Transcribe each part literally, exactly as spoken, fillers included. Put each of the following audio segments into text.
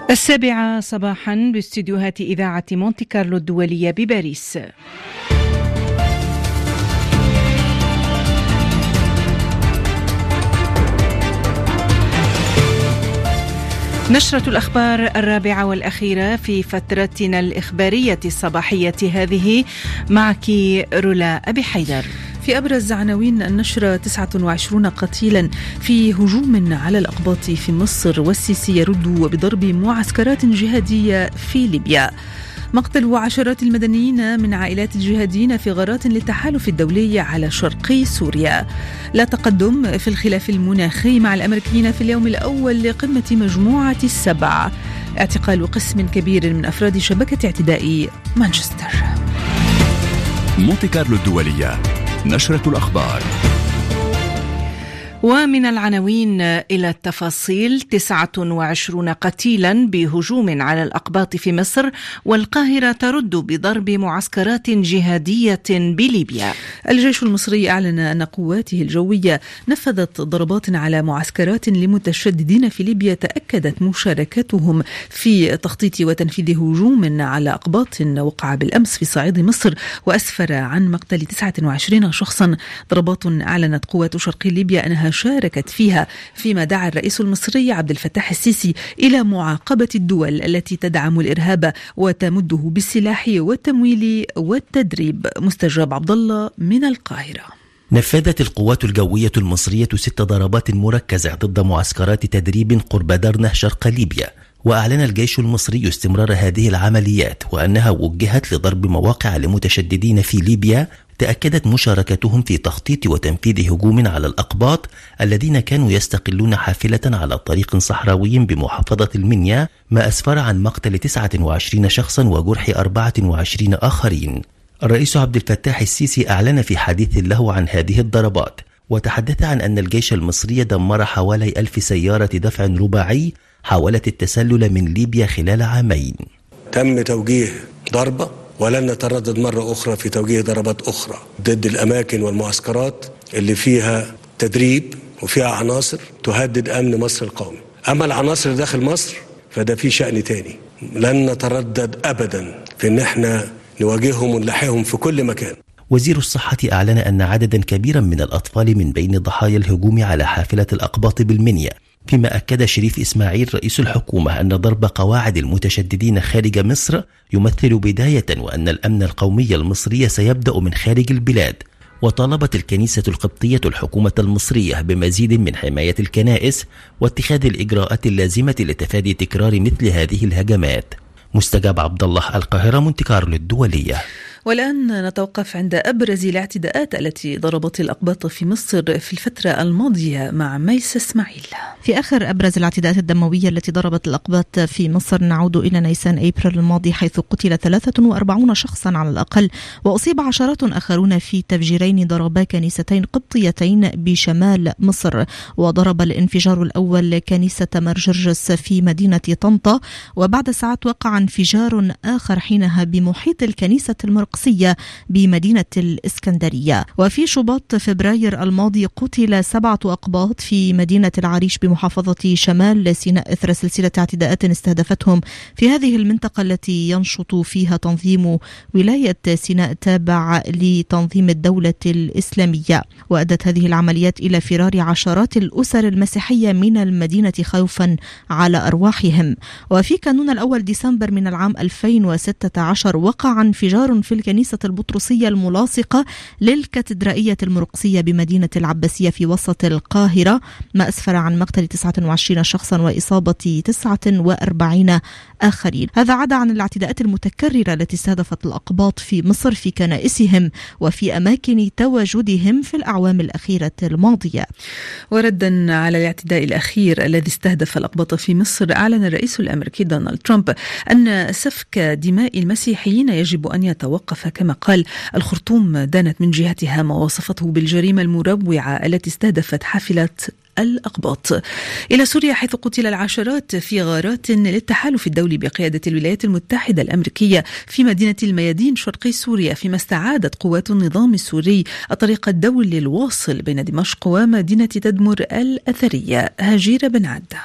السابعة صباحا باستديوهات إذاعة مونتي كارلو الدولية بباريس. نشرة الأخبار الرابعة والأخيرة في فترتنا الإخبارية الصباحية هذه، معك رولا أبي حيدر. في أبرز عناوين النشرة: تسعة وعشرين قتيلا في هجوم على الأقباط في مصر، والسيسي يرد بضرب معسكرات جهادية في ليبيا. مقتل عشرات المدنيين من عائلات الجهاديين في غارات للتحالف الدولي على شرقي سوريا. لا تقدم في الخلاف المناخي مع الأمريكيين في اليوم الأول لقمة مجموعة السبع. اعتقال قسم كبير من أفراد شبكة اعتداء مانشستر. مونتي كارلو الدولية، نشرة الأخبار. ومن العناوين إلى التفاصيل: تسعة وعشرين قتيلا بهجوم على الأقباط في مصر، والقاهرة ترد بضرب معسكرات جهادية بليبيا. الجيش المصري أعلن أن قواته الجوية نفذت ضربات على معسكرات لمتشددين في ليبيا تأكدت مشاركتهم في تخطيط وتنفيذ هجوم على أقباط وقع بالأمس في صعيد مصر، وأسفر عن مقتل تسعة وعشرين شخصا. ضربات أعلنت قوات شرقي ليبيا أنها شاركت فيها، فيما دعا الرئيس المصري عبد الفتاح السيسي إلى معاقبة الدول التي تدعم الإرهاب وتمده بالسلاح والتمويل والتدريب. مستجاب عبد الله من القاهرة. نفذت القوات الجوية المصرية ست ضربات مركزة ضد معسكرات تدريب قرب درنة شرق ليبيا، وأعلن الجيش المصري استمرار هذه العمليات وأنها وجهت لضرب مواقع لمتشددين في ليبيا تأكدت مشاركتهم في تخطيط وتنفيذ هجوم على الأقباط الذين كانوا يستقلون حافلة على طريق صحراوي بمحافظة المنيا، ما أسفر عن مقتل تسعة وعشرين شخصا وجرح أربعة وعشرين آخرين. الرئيس عبد الفتاح السيسي أعلن في حديث له عن هذه الضربات، وتحدث عن أن الجيش المصري دمر حوالي ألف سيارة دفع رباعي حاولت التسلل من ليبيا خلال عامين. تم توجيه ضربة، ولن نتردد مرة أخرى في توجيه ضربات أخرى ضد الأماكن والمعسكرات اللي فيها تدريب وفيها عناصر تهدد أمن مصر القومي. أما العناصر داخل مصر فده في شأن تاني، لن نتردد أبدا في أن احنا نواجههم ونلحقهم في كل مكان. وزير الصحة أعلن أن عددا كبيرا من الأطفال من بين ضحايا الهجوم على حافلة الأقباط بالمنيا، فيما أكد شريف إسماعيل رئيس الحكومة أن ضرب قواعد المتشددين خارج مصر يمثل بداية، وأن الأمن القومي المصري سيبدأ من خارج البلاد. وطالبت الكنيسة القبطية الحكومة المصرية بمزيد من حماية الكنائس واتخاذ الإجراءات اللازمة لتفادي تكرار مثل هذه الهجمات. مستجاب عبد الله، القاهرة، مونتي كارلو الدولية. والآن نتوقف عند أبرز الاعتداءات التي ضربت الأقباط في مصر في الفترة الماضية مع ميس إسماعيل. في آخر أبرز الاعتداءات الدموية التي ضربت الأقباط في مصر نعود إلى نيسان أبريل الماضي، حيث قتل ثلاثة وأربعين شخصا على الأقل، وأصيب عشرات آخرون في تفجيرين ضربا كنيستين قبطيتين بشمال مصر. وضرب الانفجار الأول كنيسة مرجرجس في مدينة طنطا، وبعد ساعات وقع انفجار آخر حينها بمحيط الكنيسة المرقسية بمدينة الإسكندرية. وفي شباط فبراير الماضي قتل سبعة أقباط في مدينة العريش بمحافظة شمال سيناء إثر سلسلة اعتداءات استهدفتهم في هذه المنطقة التي ينشط فيها تنظيم ولاية سيناء تابع لتنظيم الدولة الإسلامية. وأدت هذه العمليات إلى فرار عشرات الأسر المسيحية من المدينة خوفا على أرواحهم. وفي كانون الأول ديسمبر من العام ألفين وستة عشر وقع انفجار في الكنيسة البطرسية الملاصقة للكاتدرائية المرقسية بمدينة العباسية في وسط القاهرة، ما أسفر عن مقتل تسعة وعشرين شخصا وإصابة تسعة وأربعين آخرين. هذا عدا عن الاعتداءات المتكررة التي استهدفت الأقباط في مصر في كنائسهم وفي أماكن تواجدهم في الأعوام الأخيرة الماضية. وردا على الاعتداء الأخير الذي استهدف الأقباط في مصر، أعلن الرئيس الأمريكي دونالد ترامب أن سفك دماء المسيحيين يجب أن يتوقف. كما قال الخرطوم دانت من جهتها ما وصفته بالجريمة المروعة التي استهدفت حافلة الأقباط. إلى سوريا، حيث قتل العشرات في غارات للتحالف الدولي بقيادة الولايات المتحدة الأمريكية في مدينة الميادين شرقي سوريا، فيما استعادت قوات النظام السوري الطريق الدولي الواصل بين دمشق ومدينة تدمر الأثرية. هاجير بن عدة.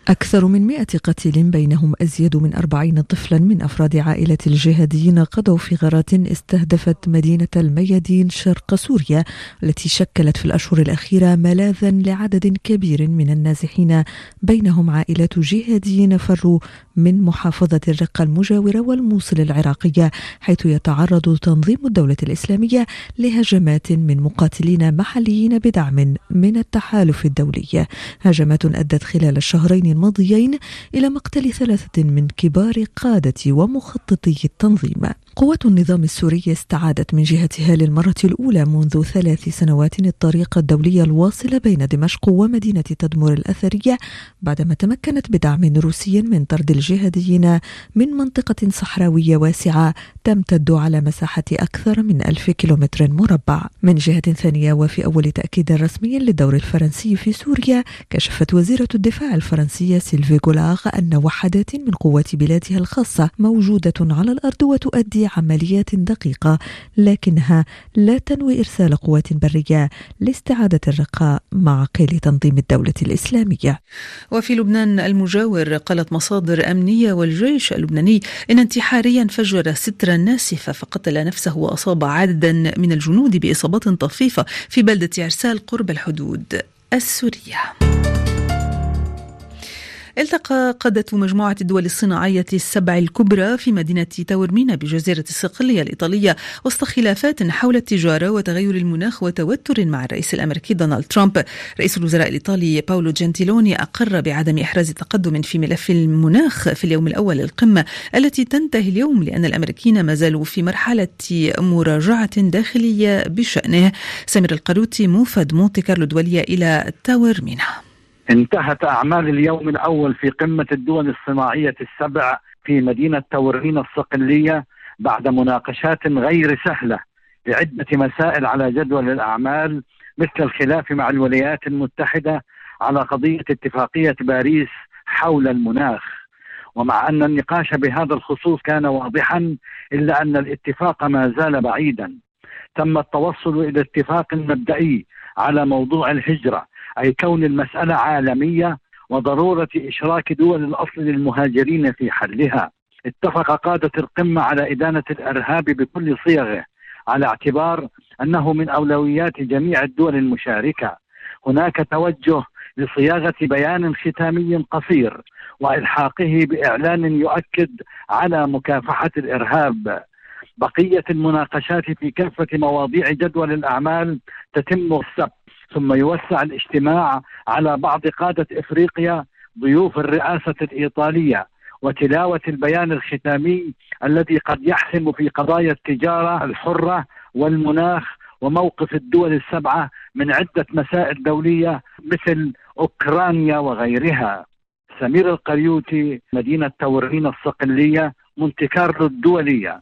أكثر من مئة قتيل بينهم أزيد من أربعين طفلا من أفراد عائلة الجهاديين قضوا في غارات استهدفت مدينة الميادين شرق سوريا، التي شكلت في الأشهر الأخيرة ملاذا لعدد كبير من النازحين، بينهم عائلات جهاديين فروا من محافظة الرقة المجاورة والموصل العراقية، حيث يتعرض تنظيم الدولة الإسلامية لهجمات من مقاتلين محليين بدعم من التحالف الدولي. هجمات أدت خلال الشهرين الماضيين إلى مقتل ثلاثة من كبار قادة ومخططي التنظيم. قوات النظام السوري استعادت من جهتها للمرة الأولى منذ ثلاث سنوات الطريق الدولي الواصل بين دمشق ومدينة تدمر الأثرية، بعدما تمكنت بدعم روسي من طرد الجهاديين من منطقة صحراوية واسعة تمتد على مساحة أكثر من ألف كيلومتر مربع. من جهة ثانية، وفي أول تأكيد رسمي للدور الفرنسي في سوريا، كشفت وزيرة الدفاع الفرنسية سيلفي غولاغ أن وحدات من قوات بلادها الخاصة موجودة على الأرض وتؤدي عمليات دقيقة، لكنها لا تنوي إرسال قوات برية لاستعادة الرقة مع قيل تنظيم الدولة الإسلامية. وفي لبنان المجاور، قالت مصادر أمنية والجيش اللبناني إن انتحاريا فجر سترا ناسفة فقتل نفسه وأصاب عددا من الجنود بإصابات طفيفة في بلدة عرسال قرب الحدود السورية. التقى قادة مجموعة الدول الصناعية السبع الكبرى في مدينة تاورمينا بجزيرة الصقلية الإيطالية وسط خلافات حول التجارة وتغير المناخ وتوتر مع الرئيس الأمريكي دونالد ترامب. رئيس الوزراء الإيطالي باولو جنتيلوني أقر بعدم إحراز تقدم في ملف المناخ في اليوم الأول للقمة التي تنتهي اليوم، لأن الأمريكيين ما زالوا في مرحلة مراجعة داخلية بشأنه. سمير القروتي، موفد مونتي كارلو الدولية إلى تاورمينا. انتهت أعمال اليوم الأول في قمة الدول الصناعية السبع في مدينة تاورمينا الصقلية بعد مناقشات غير سهلة لعدة مسائل على جدول الأعمال، مثل الخلاف مع الولايات المتحدة على قضية اتفاقية باريس حول المناخ. ومع أن النقاش بهذا الخصوص كان واضحا، إلا أن الاتفاق ما زال بعيدا. تم التوصل إلى اتفاق مبدئي على موضوع الهجرة، أي كون المسألة عالمية وضرورة إشراك دول الأصل للمهاجرين في حلها. اتفق قادة القمة على إدانة الإرهاب بكل صيغه، على اعتبار أنه من أولويات جميع الدول المشاركة. هناك توجه لصياغة بيان ختامي قصير وإلحاقه بإعلان يؤكد على مكافحة الإرهاب. بقية المناقشات في كافة مواضيع جدول الأعمال تتم السبت، ثم يوسع الاجتماع على بعض قادة إفريقيا ضيوف الرئاسة الإيطالية وتلاوة البيان الختامي الذي قد يحسم في قضايا التجارة الحرة والمناخ وموقف الدول السبعة من عدة مسائل دولية مثل أوكرانيا وغيرها. سمير القريوتي، مدينة تاورمينا الصقلية، مونتي كارلو الدولية.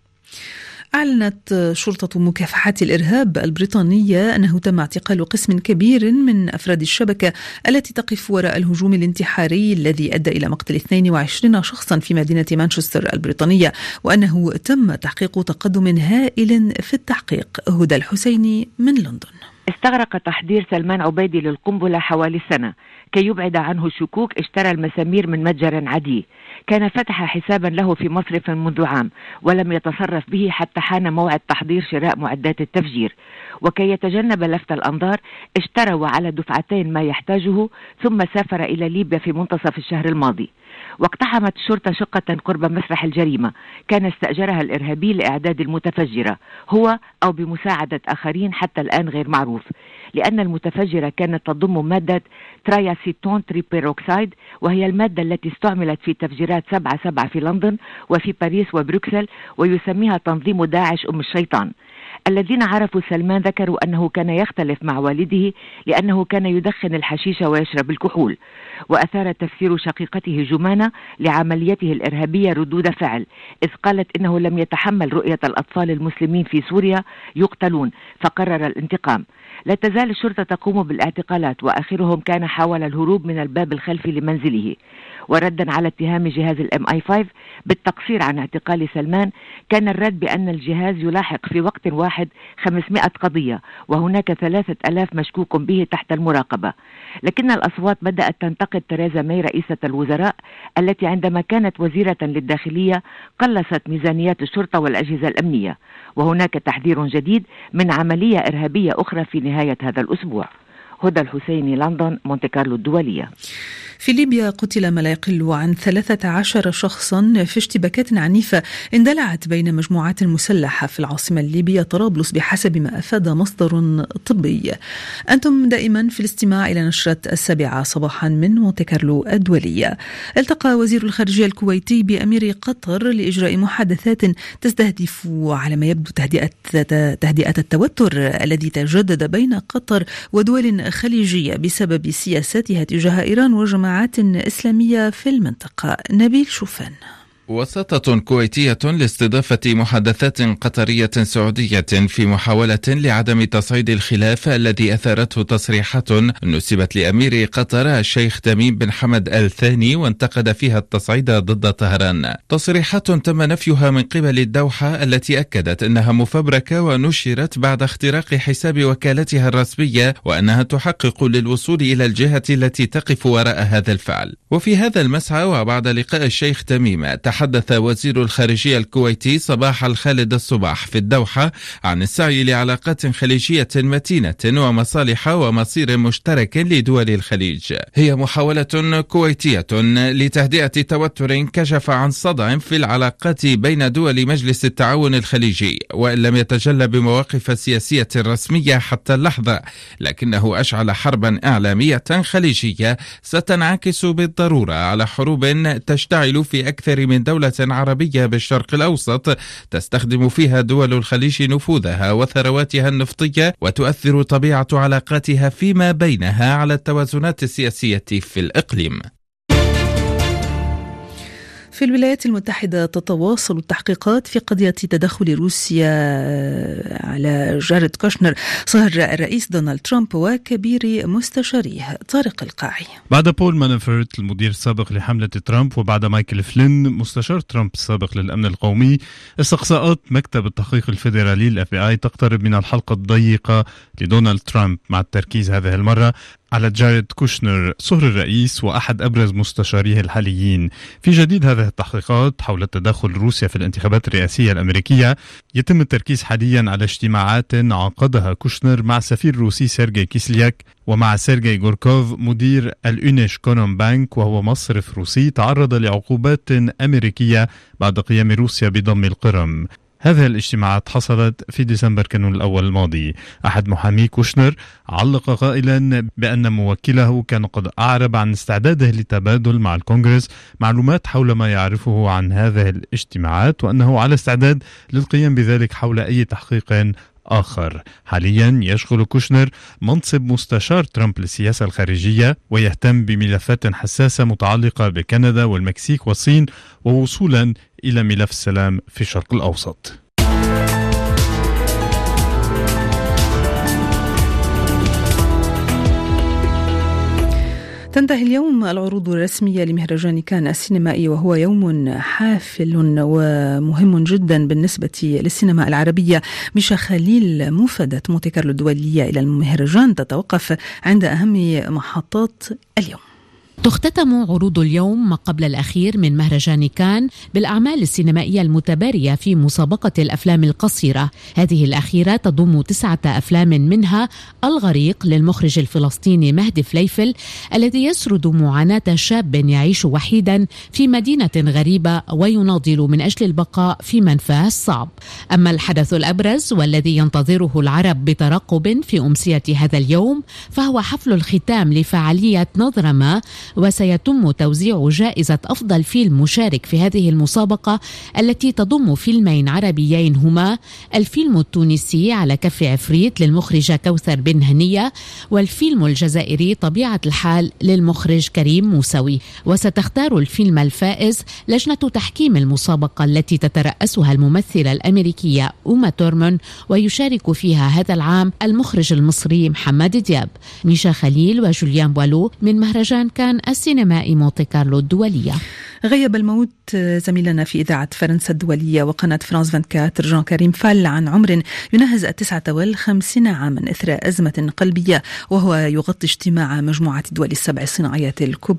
أعلنت شرطة مكافحة الإرهاب البريطانية أنه تم اعتقال قسم كبير من أفراد الشبكة التي تقف وراء الهجوم الانتحاري الذي أدى إلى مقتل اثنين وعشرين شخصا في مدينة مانشستر البريطانية، وأنه تم تحقيق تقدم هائل في التحقيق. هدى الحسيني من لندن. استغرق تحضير سلمان عبيدي للقنبلة حوالي سنة. كي يبعد عنه الشكوك اشترى المسامير من متجر عدي. كان فتح حسابا له في مصرف منذ عام ولم يتصرف به حتى حان موعد تحضير شراء معدات التفجير. وكي يتجنب لفت الأنظار اشترى وعلى دفعتين ما يحتاجه، ثم سافر إلى ليبيا في منتصف الشهر الماضي. واقتحمت الشرطة شقة قرب مسرح الجريمة كان استأجرها الإرهابي لإعداد المتفجرة، هو أو بمساعدة آخرين حتى الآن غير معروف، لأن المتفجرة كانت تضم مادة تراياسيتون تريبيروكسيد، وهي المادة التي استعملت في تفجيرات سبعة سبعة في لندن وفي باريس وبروكسل، ويسميها تنظيم داعش أم الشيطان. الذين عرفوا سلمان ذكروا أنه كان يختلف مع والده لأنه كان يدخن الحشيش ويشرب الكحول. وأثار تفسير شقيقته جمانة لعمليته الإرهابية ردود فعل، إذ قالت إنه لم يتحمل رؤية الأطفال المسلمين في سوريا يقتلون فقرر الانتقام. لا تزال الشرطة تقوم بالاعتقالات، وآخرهم كان حاول الهروب من الباب الخلفي لمنزله. وردا على اتهام جهاز الام اي خمسة بالتقصير عن اعتقال سلمان، كان الرد بأن الجهاز يلاحق في وقت واحد واحد خمسمائة قضية، وهناك ثلاثة ألاف مشكوك به تحت المراقبة. لكن الأصوات بدأت تنتقد تيريزا ماي رئيسة الوزراء التي عندما كانت وزيرة للداخلية قلصت ميزانيات الشرطة والأجهزة الأمنية، وهناك تحذير جديد من عملية إرهابية أخرى في نهاية هذا الأسبوع. هدى الحسيني، لندن، مونتي كارلو الدولية. في ليبيا قتل ما لا يقل عن ثلاثة عشر شخصا في اشتباكات عنيفة اندلعت بين مجموعات مسلحة في العاصمة الليبية طرابلس بحسب ما أفاد مصدر طبي. أنتم دائما في الاستماع إلى نشرة السابعة صباحا من مونتي كارلو الدولية. التقى وزير الخارجية الكويتي بأمير قطر لإجراء محادثات تستهدف على ما يبدو تهدئة تهدئة التوتر الذي تجدد بين قطر ودول خليجية بسبب سياستها تجاه إيران وجماعات إسلامية في المنطقة. نبيل شوفان. وساطة كويتية لاستضافة محادثات قطرية سعودية في محاولة لعدم تصعيد الخلاف الذي أثارته تصريحات نسبت لأمير قطر الشيخ تميم بن حمد آل ثاني وانتقد فيها التصعيد ضد طهران. تصريحات تم نفيها من قبل الدوحة التي أكدت أنها مفبركة ونشرت بعد اختراق حساب وكالتها الرسمية وأنها تحقق للوصول إلى الجهة التي تقف وراء هذا الفعل. وفي هذا المسعى وبعد لقاء الشيخ تميم تحدث وزير الخارجية الكويتي صباح الخالد الصباح في الدوحة عن السعي لعلاقات خليجية متينة ومصالح ومصير مشترك لدول الخليج. هي محاولة كويتية لتهدئة توتر كشف عن صدع في العلاقات بين دول مجلس التعاون الخليجي، وإن لم يتجلى بمواقف سياسية رسمية حتى اللحظة، لكنه أشعل حربا إعلامية خليجية ستنعكس بالضرورة على حروب تشتعل في أكثر من دولة عربية بالشرق الأوسط تستخدم فيها دول الخليج نفوذها وثرواتها النفطية وتؤثر طبيعة علاقاتها فيما بينها على التوازنات السياسية في الإقليم. في الولايات المتحدة تتواصل التحقيقات في قضية تدخل روسيا على جاريد كوشنر صهر الرئيس دونالد ترامب وكبير مستشاريه. طارق القاعي. بعد بول مانافورت المدير السابق لحملة ترامب وبعد مايكل فلين مستشار ترامب السابق للأمن القومي، استقصاءات مكتب التحقيق الفيدرالي الاف بي اي تقترب من الحلقة الضيقة لدونالد ترامب، مع التركيز هذه المرة على جاريد كوشنر صهر الرئيس وأحد أبرز مستشاريه الحاليين. في جديد هذه التحقيقات حول تدخل روسيا في الانتخابات الرئاسية الأمريكية، يتم التركيز حاليا على اجتماعات عقدها كوشنر مع السفير الروسي سيرجي كيسلياك ومع سيرجي غوركوف مدير الأونيش كونوم بانك، وهو مصرف روسي تعرض لعقوبات أمريكية بعد قيام روسيا بضم القرم. هذه الاجتماعات حصلت في ديسمبر كانون الأول الماضي. أحد محامي كوشنر علق قائلا بأن موكله كان قد أعرب عن استعداده للتبادل مع الكونغرس معلومات حول ما يعرفه عن هذه الاجتماعات، وأنه على استعداد للقيام بذلك حول أي تحقيق آخر. حاليا يشغل كوشنر منصب مستشار ترامب للسياسة الخارجية، ويهتم بملفات حساسة متعلقة بكندا والمكسيك والصين، ووصولا إلى ملف السلام في الشرق الأوسط. تنتهي اليوم العروض الرسمية لمهرجان كان السينمائي، وهو يوم حافل ومهم جدا بالنسبة للسينما العربية. ميشا خليل، مفادة مونتي كارلو الدولية إلى المهرجان تتوقف عند أهم محطات اليوم. تختتم عروض اليوم ما قبل الأخير من مهرجان كان بالأعمال السينمائية المتبارية في مسابقة الأفلام القصيرة. هذه الأخيرة تضم تسعة أفلام، منها الغريق للمخرج الفلسطيني مهدي فليفل الذي يسرد معاناة شاب يعيش وحيدا في مدينة غريبة ويناضل من أجل البقاء في منفاه الصعب. أما الحدث الأبرز والذي ينتظره العرب بترقب في أمسية هذا اليوم فهو حفل الختام لفعالية نظرما، وسيتم توزيع جائزة أفضل فيلم مشارك في هذه المسابقة التي تضم فيلمين عربيين هما الفيلم التونسي على كف عفريت للمخرجة كوثر بن هنية، والفيلم الجزائري طبيعة الحال للمخرج كريم موسوي. وستختار الفيلم الفائز لجنة تحكيم المسابقة التي تترأسها الممثلة الأمريكية أوما تورمان، ويشارك فيها هذا العام المخرج المصري محمد دياب. ميشا خليل وجوليان بوالو من مهرجان كان مهرجان السينمائي مونتي كارلو الدولية. غيب الموت زميلنا في إذاعة فرنسا الدولية وقناة فرانس أربعة وعشرين جان كريم فال عن عمر يناهز التسعة والخمسين عاما إثر أزمة قلبية، وهو يغطي اجتماع مجموعة الدول السبع الصناعية الكبرى